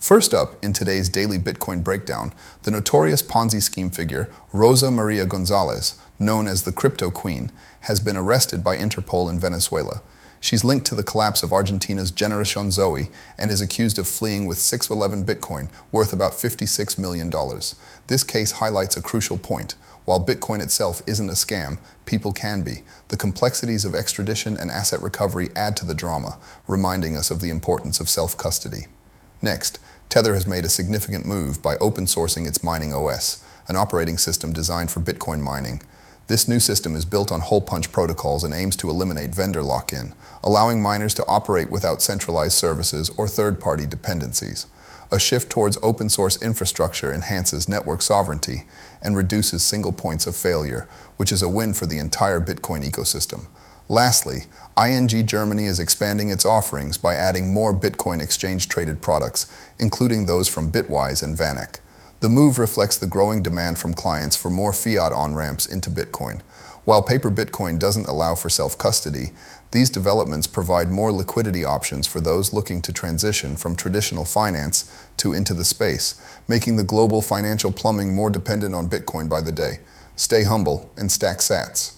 First up, in today's daily Bitcoin breakdown, the notorious Ponzi scheme figure Rosa Maria Gonzalez, known as the Crypto Queen, has been arrested by Interpol in Venezuela. She's linked to the collapse of Argentina's Generación Zoe and is accused of fleeing with 611 Bitcoin, worth about $56 million. This case highlights a crucial point. While Bitcoin itself isn't a scam, people can be. The complexities of extradition and asset recovery add to the drama, reminding us of the importance of self-custody. Next, Tether has made a significant move by open sourcing its Mining OS, an operating system designed for Bitcoin mining. This new system is built on hole-punch protocols and aims to eliminate vendor lock-in, allowing miners to operate without centralized services or third-party dependencies. A shift towards open-source infrastructure enhances network sovereignty and reduces single points of failure, which is a win for the entire Bitcoin ecosystem. Lastly, ING Germany is expanding its offerings by adding more Bitcoin exchange-traded products, including those from Bitwise and VanEck. The move reflects the growing demand from clients for more fiat on-ramps into Bitcoin. While paper Bitcoin doesn't allow for self-custody, these developments provide more liquidity options for those looking to transition from traditional finance to into the space, making the global financial plumbing more dependent on Bitcoin by the day. Stay humble and stack sats.